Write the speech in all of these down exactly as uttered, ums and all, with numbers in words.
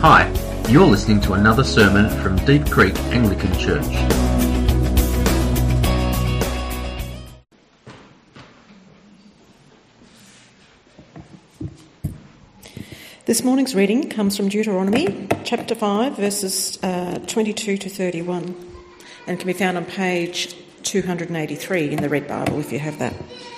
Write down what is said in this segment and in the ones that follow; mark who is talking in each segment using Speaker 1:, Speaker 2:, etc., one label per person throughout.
Speaker 1: Hi, you're listening to another sermon from Deep Creek Anglican Church.
Speaker 2: This morning's reading comes from Deuteronomy chapter five, verses uh, twenty-two to thirty-one, and can be found on page two hundred eighty-three in the Red Bible if you have that.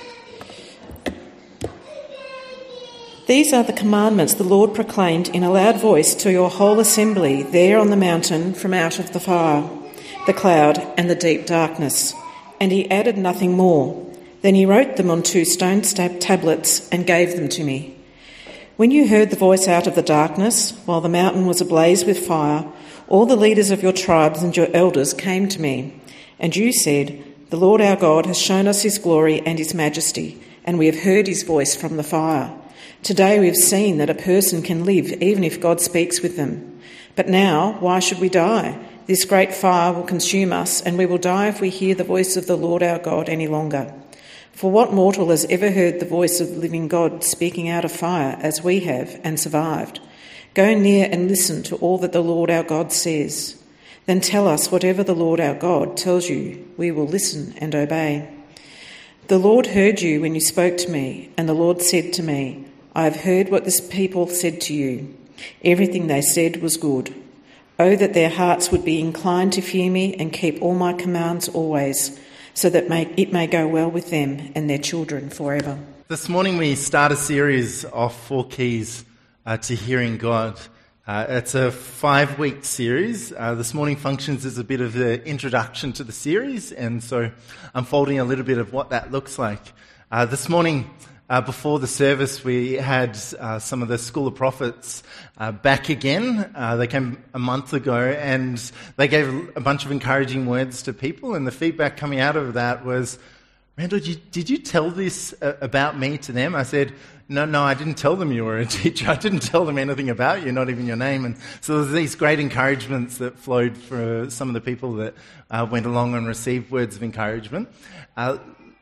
Speaker 2: These are the commandments the Lord proclaimed in a loud voice to your whole assembly there on the mountain from out of the fire, the cloud and the deep darkness. And he added nothing more. Then he wrote them on two stone tablets and gave them to me. When you heard the voice out of the darkness, while the mountain was ablaze with fire, all the leaders of your tribes and your elders came to me. And you said, "The Lord our God has shown us his glory and his majesty, and we have heard his voice from the fire. Today we have seen that a person can live even if God speaks with them. But now, why should we die? This great fire will consume us, and we will die if we hear the voice of the Lord our God any longer. For what mortal has ever heard the voice of the living God speaking out of fire as we have and survived? Go near and listen to all that the Lord our God says. Then tell us whatever the Lord our God tells you. We will listen and obey." The Lord heard you when you spoke to me, and the Lord said to me, "I have heard what this people said to you. Everything they said was good. Oh, that their hearts would be inclined to fear me and keep all my commands always, so that may, it may go well with them and their children forever."
Speaker 3: This morning we start a series of four keys uh, to hearing God. Uh, it's a five-week series. Uh, this morning functions as a bit of an introduction to the series, and so unfolding a little bit of what that looks like. Uh, this morning, Uh, before the service, we had uh, some of the School of Prophets uh, back again. Uh, they came a month ago, and they gave a bunch of encouraging words to people, and the feedback coming out of that was, "Randall, did you, did you tell this uh, about me to them?" I said, no, no, I didn't tell them you were a teacher. I didn't tell them anything about you, not even your name. And so there's these great encouragements that flowed for some of the people that uh, went along and received words of encouragement. Uh,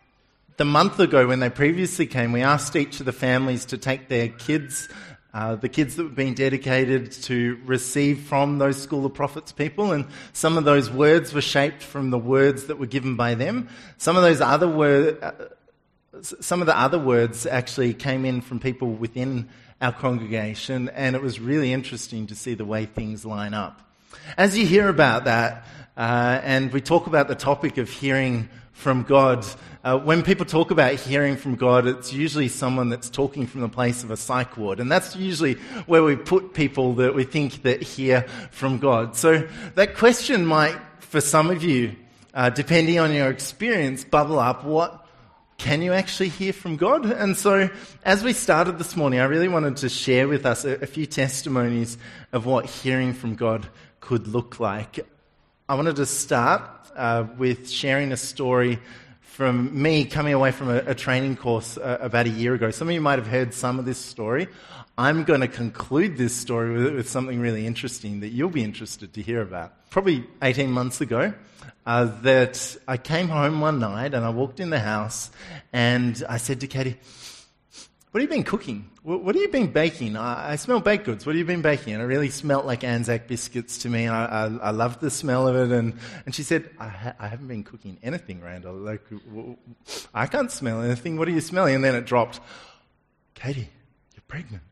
Speaker 3: The month ago, when they previously came, we asked each of the families to take their kids, uh, the kids that were being dedicated, to receive from those School of Prophets people, and some of those words were shaped from the words that were given by them. Some of those other word, uh, some of the other words actually came in from people within our congregation, and it was really interesting to see the way things line up. As you hear about that, uh, and we talk about the topic of hearing from God, Uh, when people talk about hearing from God, it's usually someone that's talking from the place of a psych ward, and that's usually where we put people that we think that hear from God. So that question might, for some of you, uh, depending on your experience, bubble up. What can you actually hear from God? And so as we started this morning, I really wanted to share with us a, a few testimonies of what hearing from God could look like. I wanted to start uh, with sharing a story from me coming away from a, a training course uh, about a year ago. Some of you might have heard some of this story. I'm going to conclude this story with, with something really interesting that you'll be interested to hear about. Probably eighteen months ago, uh, that I came home one night and I walked in the house and I said to Katie, "What have you been cooking? What, what have you been baking? I, I smell baked goods. What have you been baking?" And it really smelt like Anzac biscuits to me. I, I, I loved the smell of it. And, and she said, I, ha- I haven't been cooking anything, Randall. Like, w- I can't smell anything. What are you smelling? And then it dropped, "Katie, you're pregnant."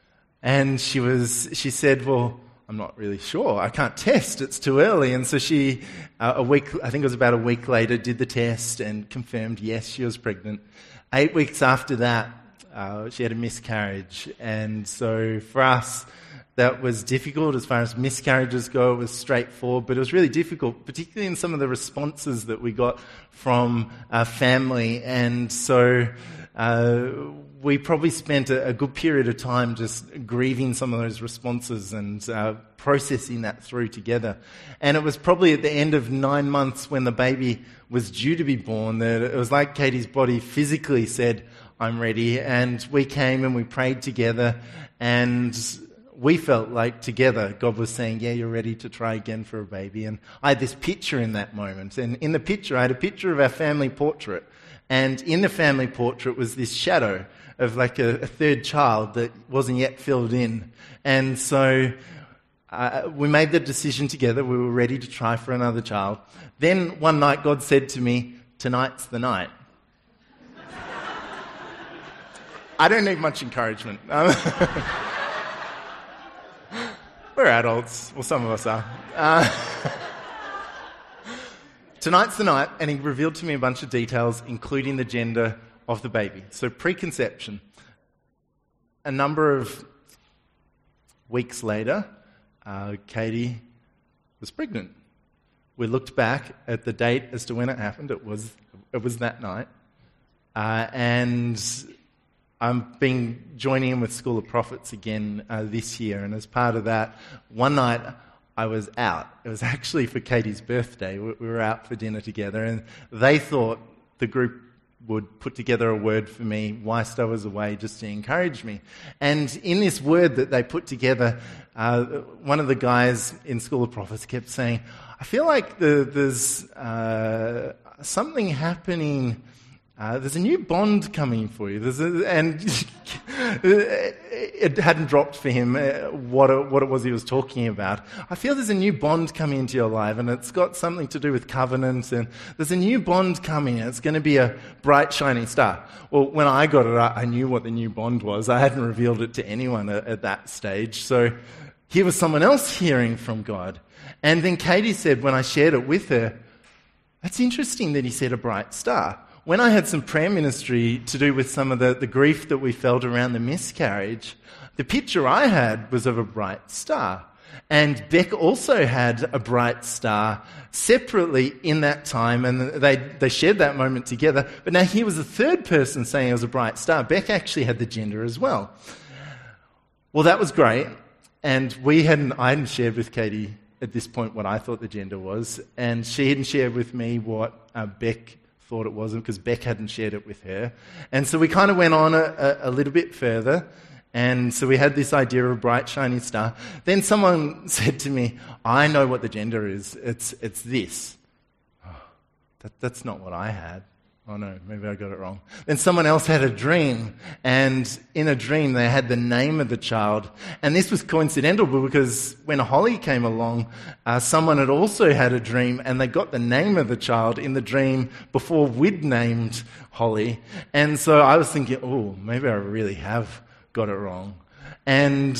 Speaker 3: And she was, she said, "Well, I'm not really sure. I can't test. It's too early." And so she, uh, a week, I think it was about a week later, did the test and confirmed, yes, she was pregnant. Eight weeks after that, Uh, she had a miscarriage, and so for us that was difficult. As far as miscarriages go, it was straightforward, but it was really difficult, particularly in some of the responses that we got from our family. And so uh, we probably spent a, a good period of time just grieving some of those responses and uh, processing that through together. And it was probably at the end of nine months when the baby was due to be born that it was like Katie's body physically said, "I'm ready." And we came and we prayed together, and we felt like together God was saying, "Yeah, you're ready to try again for a baby." And I had this picture in that moment. And in the picture, I had a picture of our family portrait. And in the family portrait was this shadow of like a, a third child that wasn't yet filled in. And so Uh, we made the decision together. We were ready to try for another child. Then one night God said to me, tonight's the night. I don't need much encouragement. Um, we're adults. Well, some of us are. Uh, tonight's the night, and he revealed to me a bunch of details, including the gender of the baby. So preconception. A number of weeks later, uh, Katie was pregnant. We looked back at the date as to when it happened. It was it was that night, uh, and I'm being joining in with School of Prophets again uh, this year. And as part of that, one night I was out. It was actually for Katie's birthday. We, we were out for dinner together, and they thought the group would put together a word for me whilst I was away just to encourage me. And in this word that they put together, uh, one of the guys in School of Prophets kept saying, I feel like the, there's uh, something happening. Uh, there's a new bond coming for you. There's a, and it hadn't dropped for him what it, what it was he was talking about. I feel there's a new bond coming into your life, and it's got something to do with covenant, and there's a new bond coming, and it's going to be a bright, shining star. Well, when I got it, I knew what the new bond was. I hadn't revealed it to anyone at, at that stage. So here was someone else hearing from God. And then Katie said, when I shared it with her, that's interesting that he said a bright star. When I had some prayer ministry to do with some of the, the grief that we felt around the miscarriage, the picture I had was of a bright star. And Beck also had a bright star separately in that time, and they, they shared that moment together. But now here was a third person saying it was a bright star. Beck actually had the gender as well. Well, that was great. And we hadn't, I hadn't shared with Katie at this point what I thought the gender was, and she hadn't shared with me what uh, Beck thought it wasn't, because Beck hadn't shared it with her. And so we kind of went on a, a, a little bit further, and so we had this idea of a bright, shining star. Then someone said to me, I know what the gender is. It's it's this. Oh, that, that's not what I had. Oh no, maybe I got it wrong. Then someone else had a dream, and in a dream they had the name of the child. And this was coincidental because when Holly came along, uh, someone had also had a dream, and they got the name of the child in the dream before we'd named Holly. And so I was thinking, oh, maybe I really have got it wrong. And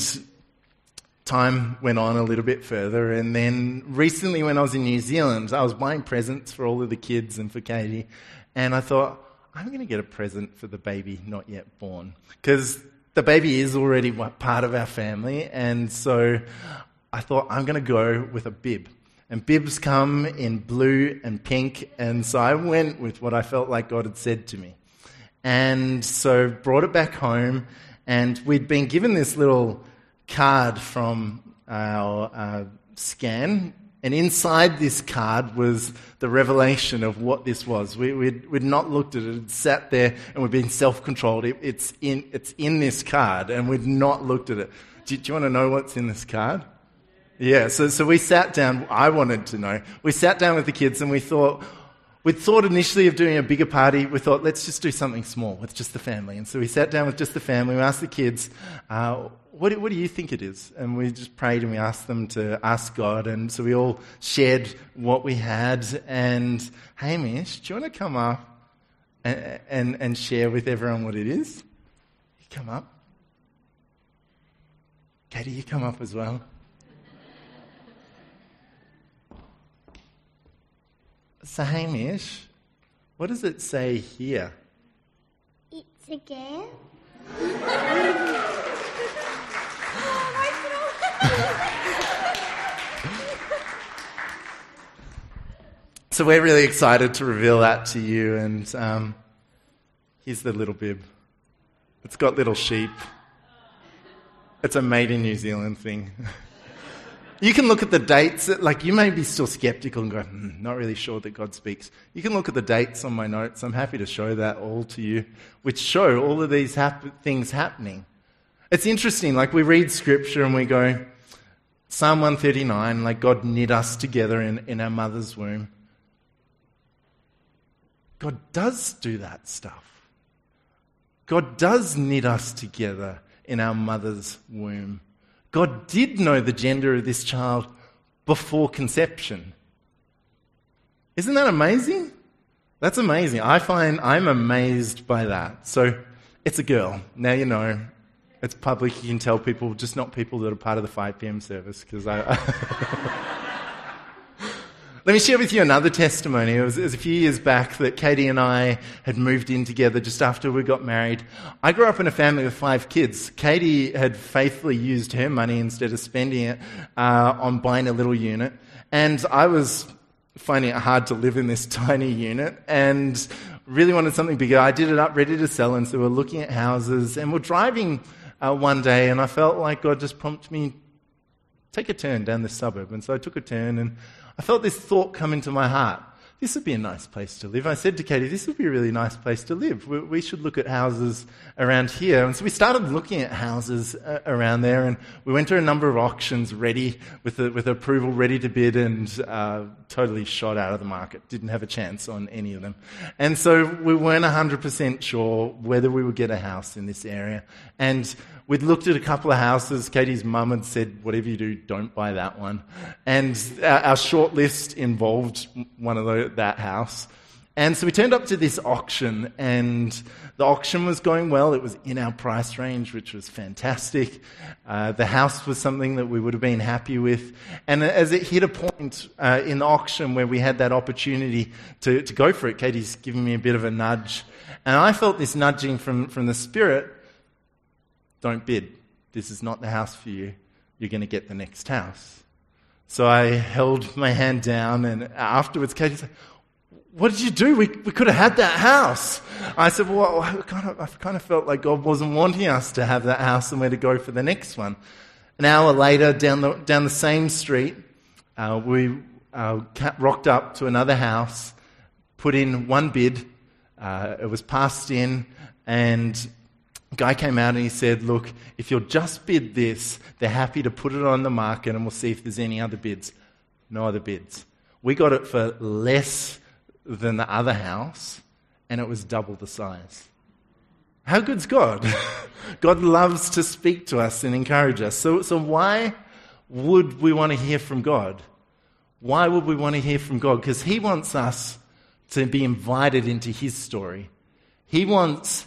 Speaker 3: time went on a little bit further, and then recently when I was in New Zealand, I was buying presents for all of the kids and for Katie. And I thought, I'm going to get a present for the baby not yet born, because the baby is already part of our family. And so I thought, I'm going to go with a bib. And bibs come in blue and pink. And so I went with what I felt like God had said to me. And so brought it back home. And we'd been given this little card from our uh, scan. And inside this card was the revelation of what this was. We, we'd, we'd not looked at it. It sat there, and we'd been self-controlled. It, it's in it's in this card, and we'd not looked at it. Do, do you want to know what's in this card? Yeah, so, so we sat down. I wanted to know. We sat down with the kids, and we thought, we'd thought initially of doing a bigger party. We thought, let's just do something small with just the family. And so we sat down with just the family. We asked the kids, uh, What do, what do you think it is? And we just prayed, and we asked them to ask God. And so we all shared what we had. And Hamish, do you want to come up and, and, and share with everyone what it is? You come up. Katie, you come up as well. So Hamish, what does it say here?
Speaker 4: It's a girl.
Speaker 3: So we're really excited to reveal that to you, and um, here's the little bib. It's got little sheep. It's a made in New Zealand thing. You can look at the dates, like you may be still skeptical and go, hmm, not really sure that God speaks. You can look at the dates on my notes. I'm happy to show that all to you, which show all of these hap- things happening. It's interesting, like we read scripture and we go, Psalm one thirty-nine, like God knit us together in, in our mother's womb. God does do that stuff. God does knit us together in our mother's womb. God did know the gender of this child before conception. Isn't that amazing? That's amazing. I find I'm amazed by that. So it's a girl. Now you know. It's public. You can tell people, just not people that are part of the five p.m. service. Because I, let me share with you another testimony. It was, it was a few years back that Katie and I had moved in together just after we got married. I grew up in a family with five kids. Katie had faithfully used her money instead of spending it uh, on buying a little unit, and I was finding it hard to live in this tiny unit and really wanted something bigger. I did it up ready to sell, and so we're looking at houses, and we're driving uh, one day, and I felt like God just prompted me, take a turn down this suburb. And so I took a turn, and I felt this thought come into my heart. This would be a nice place to live. I said to Katie, this would be a really nice place to live. We, we should look at houses around here. And so we started looking at houses uh, around there, and we went to a number of auctions ready, with a, with approval ready to bid, and uh, totally shot out of the market. Didn't have a chance on any of them. And so we weren't one hundred percent sure whether we would get a house in this area. And we'd looked at a couple of houses. Katie's mum had said, whatever you do, don't buy that one. And our, our short list involved one of those, that house. And so we turned up to this auction, and the auction was going well. It was in our price range, which was fantastic. Uh, the house was something that we would have been happy with. And as it hit a point uh, in the auction where we had that opportunity to, to go for it, Katie's giving me a bit of a nudge. And I felt this nudging from, from the Spirit, don't bid. This is not the house for you. You're going to get the next house. So I held my hand down, and afterwards Katie said, what did you do? We we could have had that house. I said, well, I kind of, I kind of felt like God wasn't wanting us to have that house and where to go for the next one. An hour later, down the down the same street, uh, we uh, rocked up to another house, put in one bid. Uh, it was passed in, and a guy came out and he said, look, if you'll just bid this, they're happy to put it on the market and we'll see if there's any other bids. No other bids. We got it for less than the other house, and it was double the size. How good's God? God loves to speak to us and encourage us. So, so why would we want to hear from God? Why would we want to hear from God? Because He wants us to be invited into His story. He wants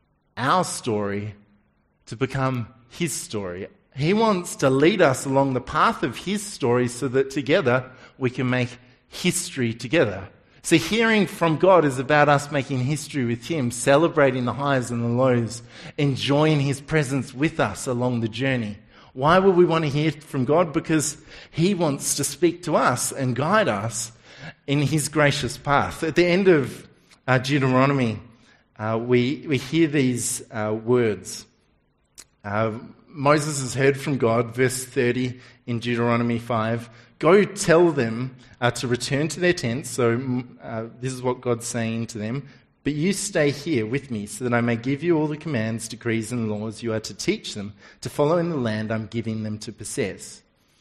Speaker 3: our story to become His story. He wants to lead us along the path of His story so that together we can make history together. So hearing from God is about us making history with Him, celebrating the highs and the lows, enjoying His presence with us along the journey. Why would we want to hear from God? Because He wants to speak to us and guide us in His gracious path. At the end of uh, Deuteronomy, Uh, we, we hear these uh, words. Uh, Moses has heard from God, verse thirty in Deuteronomy five. Go tell them uh, to return to their tents. So uh, this is what God's saying to them. But you stay here with me so that I may give you all the commands, decrees, and laws you are to teach them to follow in the land I'm giving them to possess.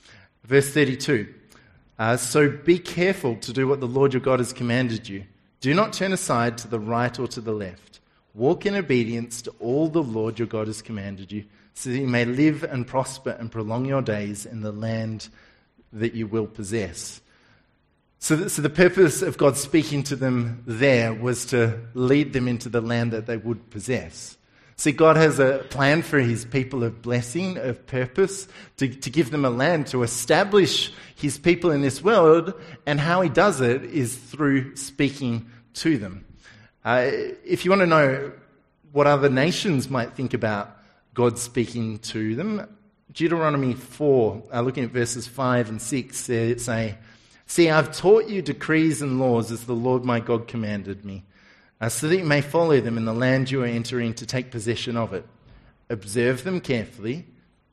Speaker 3: Verse thirty-two. Uh, so be careful to do what the Lord your God has commanded you. Do not turn aside to the right or to the left. Walk in obedience to all the Lord your God has commanded you, so that you may live and prosper and prolong your days in the land that you will possess. So, that, so the purpose of God speaking to them there was to lead them into the land that they would possess. See, God has a plan for His people of blessing, of purpose, to, to give them a land, to establish His people in this world, and how He does it is through speaking to them. Uh, if you want to know what other nations might think about God speaking to them, Deuteronomy four, uh, looking at verses five and six, they say, see, I've taught you decrees and laws as the Lord my God commanded me, Uh, so that you may follow them in the land you are entering to take possession of it. Observe them carefully,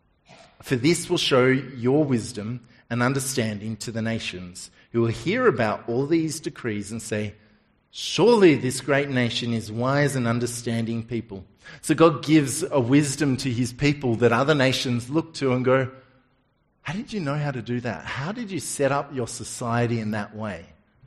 Speaker 3: for this will show your wisdom and understanding to the nations, who will hear about all these decrees and say, surely this great nation is wise and understanding people. So God gives a wisdom to His people that other nations look to and go, how did you know how to do that? How did you set up your society in that way?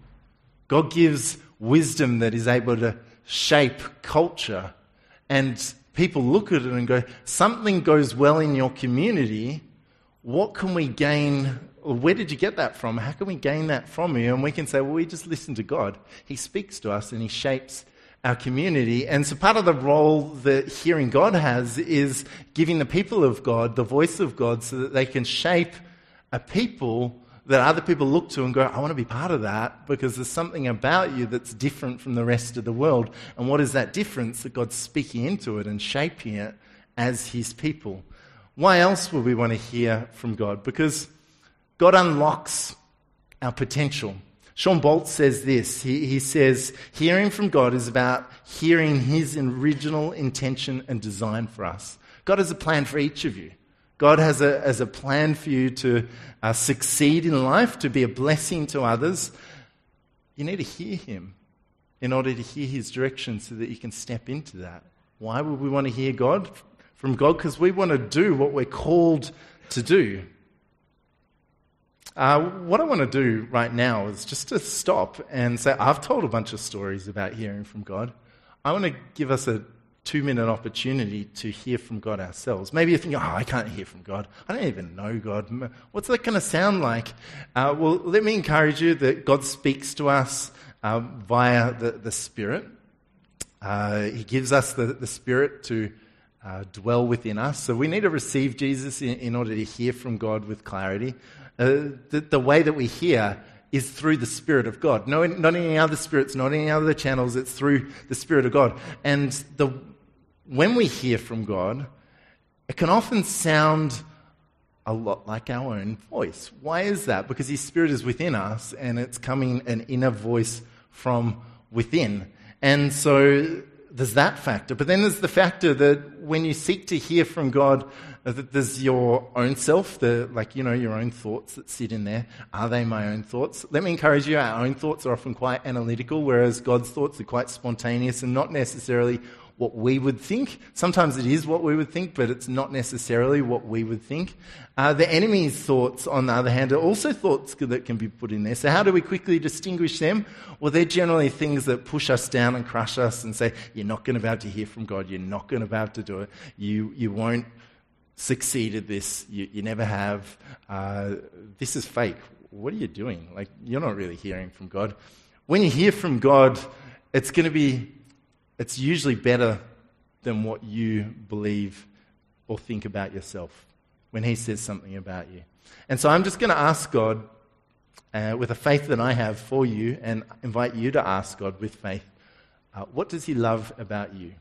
Speaker 3: God gives wisdom that is able to shape culture, and people look at it and go, something goes well in your community what can we gain? Or where did you get that from? How can we gain that from you? And we can say, well, we just listen to God. He speaks to us and he shapes our community. And so part of the role that hearing God has is giving the people of God the voice of God so that they can shape a people that other people look to and go, I want to be part of that because there's something about you that's different from the rest of the world. And what is that difference? That God's speaking into it and shaping it as his people. Why else would we want to hear from God? Because God unlocks our potential. Sean Bolt says this. He, he says, hearing from God is about hearing his original intention and design for us. God has a plan for each of you. God has a, has a plan for you to uh, succeed in life, to be a blessing to others. You need to hear him in order to hear his direction so that you can step into that. Why would we want to hear God from God? Because we want to do what we're called to do. Uh, what I want to do right now is just to stop and say, I've told a bunch of stories about hearing from God. I want to give us a two-minute opportunity to hear from God ourselves. Maybe you think, oh, I can't hear from God. I don't even know God. What's that going to sound like? Uh, well, let me encourage you that God speaks to us uh, via the, the Spirit. Uh, he gives us the, the Spirit to uh, dwell within us. So we need to receive Jesus in, in order to hear from God with clarity. Uh, the, the way that we hear is through the Spirit of God. No, not any other spirits, not any other channels. It's through the Spirit of God. And the, when we hear from God, it can often sound a lot like our own voice. Why is that? Because his Spirit is within us and it's coming an inner voice from within. And so there's that factor. But then there's the factor that when you seek to hear from God, that there's your own self, the like, you know, your own thoughts that sit in there. Are they my own thoughts? Let me encourage you, our own thoughts are often quite analytical, whereas God's thoughts are quite spontaneous and not necessarily what we would think. Sometimes it is what we would think, but it's not necessarily what we would think. Uh, the enemy's thoughts, on the other hand, are also thoughts that can be put in there. So how do we quickly distinguish them? Well, they're generally things that push us down and crush us and say, you're not going to be able to hear from God. You're not going to be able to do it. You, you won't succeed at this. You, you never have. Uh, this is fake. What are you doing? Like, you're not really hearing from God. When you hear from God, it's going to be, it's usually better than what you believe or think about yourself when he says something about you. And so I'm just going to ask God, uh, with a faith that I have for you, and invite you to ask God with faith, uh, what does he love about you?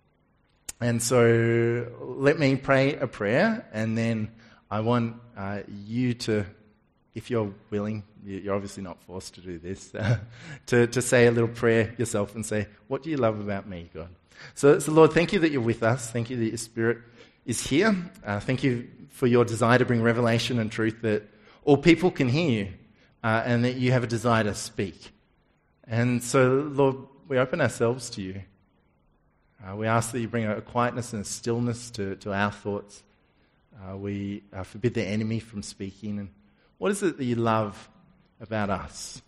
Speaker 3: And so let me pray a prayer, and then I want uh, you to, if you're willing, you're obviously not forced to do this, uh, to, to say a little prayer yourself and say, what do you love about me, God? So, so Lord, thank you that you're with us. Thank you that your Spirit is here. Uh, thank you for your desire to bring revelation and truth that all people can hear you, uh, and that you have a desire to speak. And so, Lord, we open ourselves to you. Uh, we ask that you bring a quietness and a stillness to, to our thoughts. Uh, we uh, forbid the enemy from speaking. And what is it that you love about us?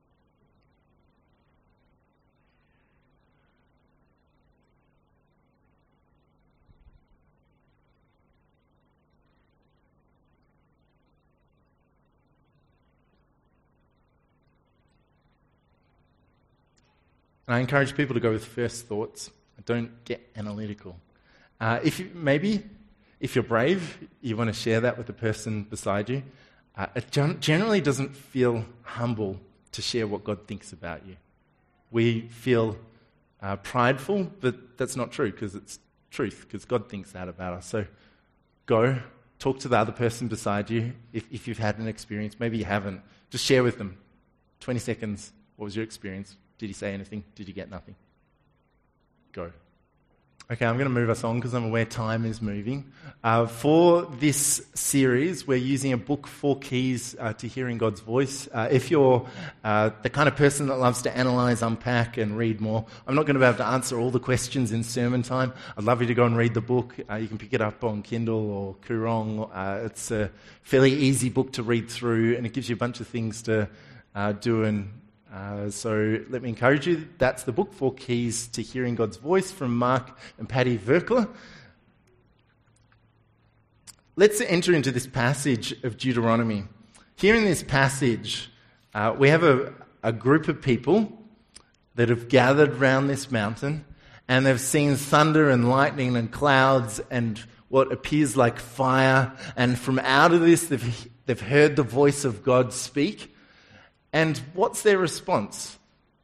Speaker 3: And I encourage people to go with first thoughts. Don't get analytical. Uh, if you, maybe, if you're brave, you want to share that with the person beside you. Uh, it generally doesn't feel humble to share what God thinks about you. We feel uh, prideful, but that's not true because it's truth, because God thinks that about us. So go, talk to the other person beside you. If, if you've had an experience, maybe you haven't, just share with them. twenty seconds, what was your experience? Did he say anything? Did you get nothing? Go. Okay, I'm going to move us on because I'm aware time is moving. Uh, for this series, we're using a book, Four Keys uh, to Hearing God's Voice. Uh, if you're uh, the kind of person that loves to analyze, unpack, and read more, I'm not going to be able to answer all the questions in sermon time. I'd love you to go and read the book. Uh, you can pick it up on Kindle or Koorong. Uh, it's a fairly easy book to read through, and it gives you a bunch of things to uh, do and Uh, so let me encourage you, that's the book, Four Keys to Hearing God's Voice, from Mark and Patty Verkler. let's enter into this passage of Deuteronomy. Here in this passage, uh, we have a, a group of people that have gathered round this mountain, and they've seen thunder and lightning and clouds and what appears like fire. And from out of this, they've, they've heard the voice of God speak. And what's their response?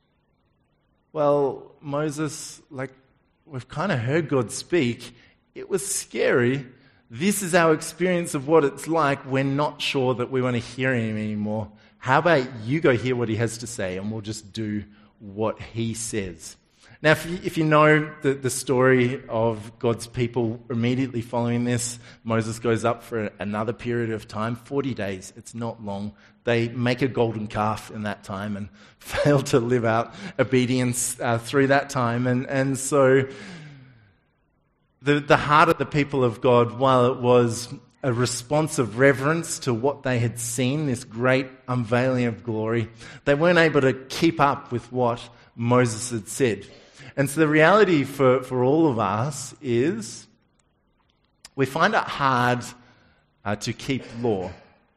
Speaker 3: Well, Moses, like, we've kind of heard God speak. It was scary. This is our experience of what it's like. We're not sure that we want to hear him anymore. How about you go hear what he has to say, and we'll just do what he says. Now, if you, if you know the, the story of God's people immediately following this, Moses goes up for another period of time, forty days. It's not long. They make a golden calf in that time and fail to live out obedience uh, through that time. And, and so the, the heart of the people of God, while it was a response of reverence to what they had seen, this great unveiling of glory, they weren't able to keep up with what Moses had said. And so the reality for, for all of us is we find it hard uh, to keep law.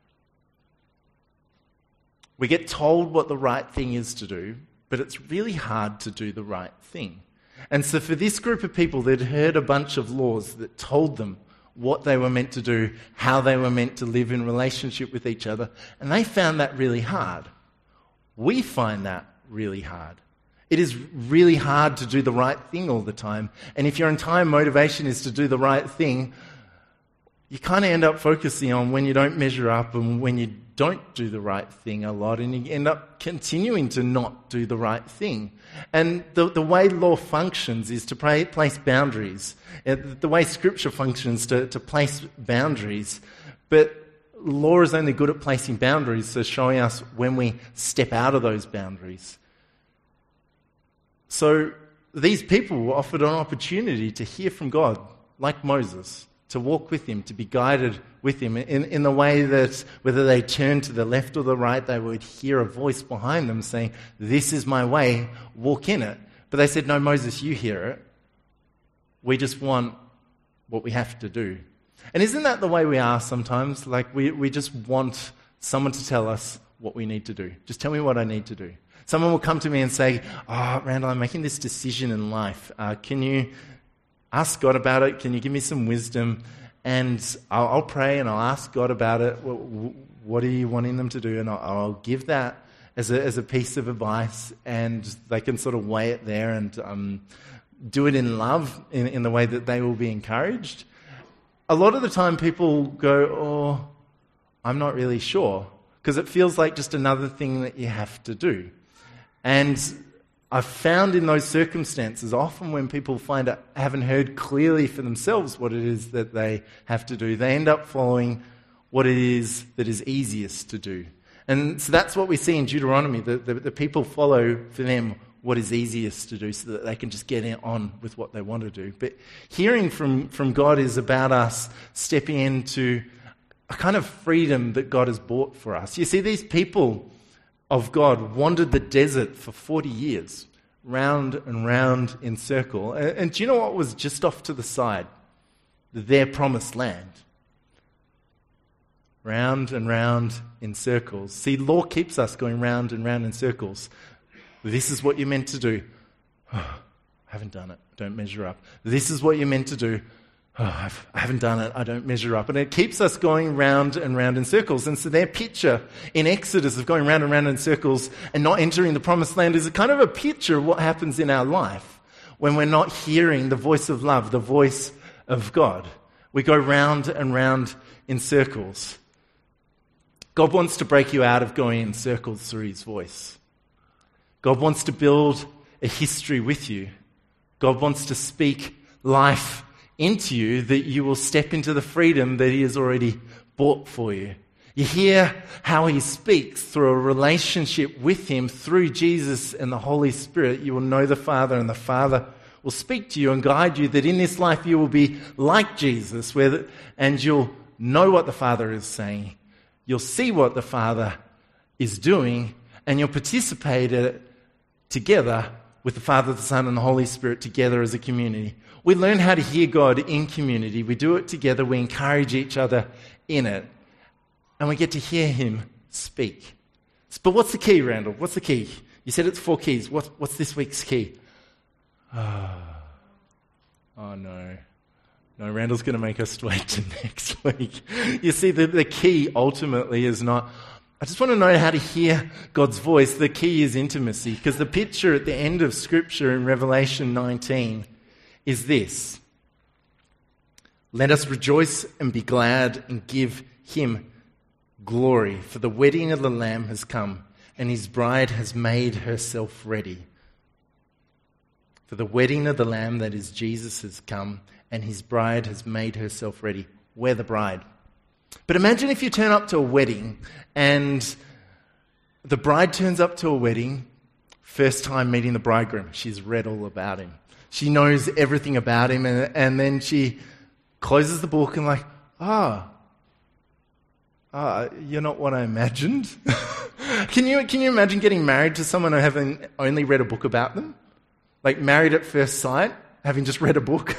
Speaker 3: We get told what the right thing is to do, but it's really hard to do the right thing. And so for this group of people, they'd heard a bunch of laws that told them what they were meant to do, how they were meant to live in relationship with each other, and they found that really hard. We find that really hard. It is really hard to do the right thing all the time, and if your entire motivation is to do the right thing, you kind of end up focusing on when you don't measure up and when you don't do the right thing a lot, and you end up continuing to not do the right thing. And the, the way law functions is to pray, place boundaries. The way Scripture functions to, to place boundaries. But law is only good at placing boundaries, so showing us when we step out of those boundaries. So these people were offered an opportunity to hear from God, like Moses, to walk with him, to be guided with him in, in the way that whether they turned to the left or the right, they would hear a voice behind them saying, "This is my way, walk in it." But they said, "No, Moses, you hear it. We just want what we have to do." And isn't that the way we are sometimes? Like we, we just want someone to tell us what we need to do. Just tell me what I need to do. Someone will come to me and say, "Oh, Randall, I'm making this decision in life. Uh, can you ask God about it? Can you give me some wisdom?" And I'll, I'll pray and I'll ask God about it. What, what are you wanting them to do? And I'll, I'll give that as a, as a piece of advice, and they can sort of weigh it there and um, do it in love, in, in the way that they will be encouraged. A lot of the time people go, "Oh, I'm not really sure," because it feels like just another thing that you have to do. And I've found in those circumstances, often when people find out, haven't heard clearly for themselves what it is that they have to do, they end up following what it is that is easiest to do. And so that's what we see in Deuteronomy. The, the, the people follow for them what is easiest to do so that they can just get on with what they want to do. But hearing from, from God is about us stepping into a kind of freedom that God has bought for us. You see, these people of God wandered the desert for forty years, round and round in circle. And, and do you know what was just off to the side? Their promised land. Round and round in circles. See, law keeps us going round and round in circles. This is what you're meant to do. Oh, I haven't done it. Don't measure up. This is what you're meant to do. Oh, I've, I haven't done it. I don't measure up. And it keeps us going round and round in circles. And so their picture in Exodus of going round and round in circles and not entering the promised land is a kind of a picture of what happens in our life when we're not hearing the voice of love, the voice of God. We go round and round in circles. God wants to break you out of going in circles through his voice. God wants to build a history with you. God wants to speak life into you that you will step into the freedom that he has already bought for you. You hear how he speaks through a relationship with him through Jesus and the Holy Spirit. You will know the Father, and the Father will speak to you and guide you, that in this life you will be like Jesus, where the, and you'll know what the Father is saying. You'll see what the Father is doing, and you'll participate in it together with the Father, the Son, and the Holy Spirit together as a community. We learn how to hear God in community. We do it together. We encourage each other in it. And we get to hear him speak. But what's the key, Randall? What's the key? You said it's four keys. What, what's this week's key? Oh, oh no. No, Randall's going to make us wait to next week. You see, the, the key ultimately is not, I just want to know how to hear God's voice. The key is intimacy, because the picture at the end of Scripture in Revelation nineteen is this. Let us rejoice and be glad and give him glory, for the wedding of the Lamb has come, and his bride has made herself ready. For the wedding of the Lamb, that is Jesus, has come, and his bride has made herself ready. We're the bride. But imagine if you turn up to a wedding and the bride turns up to a wedding, first time meeting the bridegroom. She's read all about him. She knows everything about him, and, and then she closes the book and like, ah, oh, oh, you're not what I imagined. Can you, can you imagine getting married to someone who having only read a book about them? Like married at first sight, having just read a book?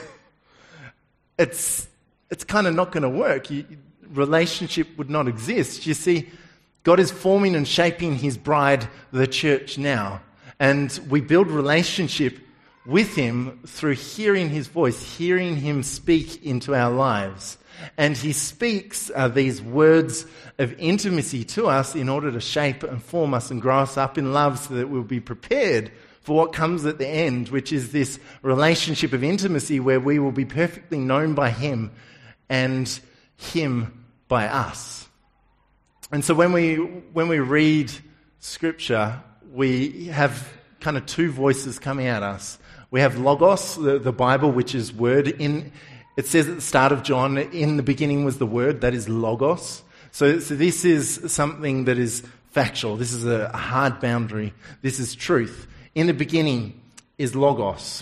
Speaker 3: It's it's kind of not going to work. You, relationship would not exist. You see, God is forming and shaping his bride, the church, now. And we build relationship with him through hearing his voice, hearing him speak into our lives. And he speaks uh, these words of intimacy to us in order to shape and form us and grow us up in love so that we'll be prepared for what comes at the end, which is this relationship of intimacy where we will be perfectly known by him and him by us. And so when we when we read Scripture, we have kind of two voices coming at us. We have Logos, the, the Bible, which is word. In it says at the start of John, in the beginning was the word, that is Logos. So, so this is something that is factual. This is a hard boundary. This is truth. In the beginning is Logos.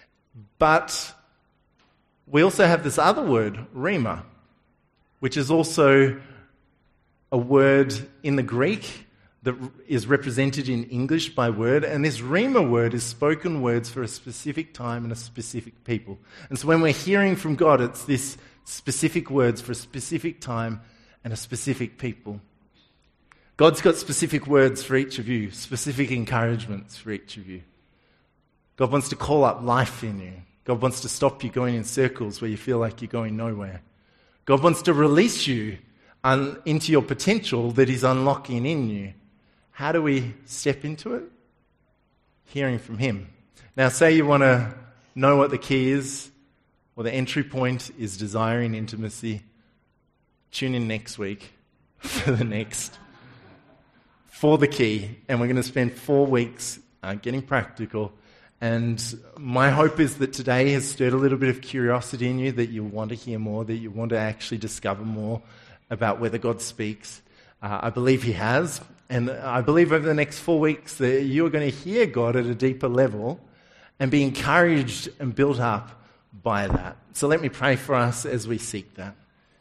Speaker 3: But we also have this other word, Rhema, which is also a word in the Greek that is represented in English by word. And this Rhema word is spoken words for a specific time and a specific people. And so when we're hearing from God, it's this specific words for a specific time and a specific people. God's got specific words for each of you, specific encouragements for each of you. God wants to call up life in you. God wants to stop you going in circles where you feel like you're going nowhere. God wants to release you un- into your potential that He's unlocking in you. How do we step into it? Hearing from Him. Now, say you want to know what the key is, or the entry point is desiring intimacy. Tune in next week for the next, for the key. And we're going to spend four weeks uh, getting practical. And my hope is that today has stirred a little bit of curiosity in you, that you want to hear more, that you want to actually discover more about whether God speaks. Uh, I believe He has. And I believe over the next four weeks that you're going to hear God at a deeper level and be encouraged and built up by that. So let me pray for us as we seek that.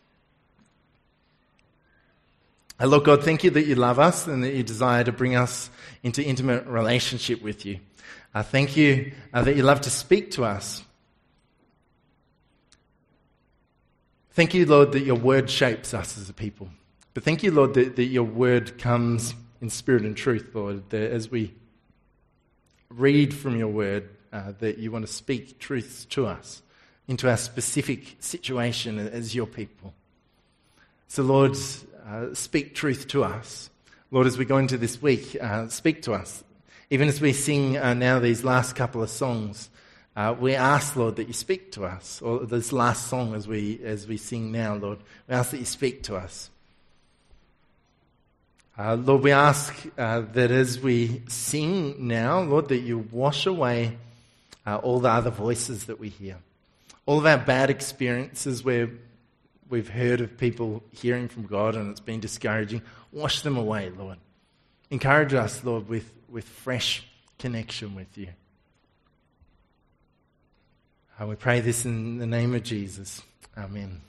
Speaker 3: Uh, Lord God, thank you that you love us and that you desire to bring us into intimate relationship with you. Uh, thank you uh, that you love to speak to us. Thank you, Lord, that your word shapes us as a people. But thank you, Lord, that, that your word comes in spirit and truth, Lord, that as we read from your word, uh, that you want to speak truths to us into our specific situation as your people. So, Lord, uh, speak truth to us. Lord, as we go into this week, uh, speak to us. Even as we sing uh, now these last couple of songs, uh, we ask, Lord, that you speak to us. Or this last song as we as we sing now, Lord, we ask that you speak to us. Uh, Lord, we ask uh, that as we sing now, Lord, that you wash away uh, all the other voices that we hear. All of our bad experiences where we've heard of people hearing from God and it's been discouraging, wash them away, Lord. Encourage us, Lord, with, with fresh connection with you. Uh, we pray this in the name of Jesus. Amen.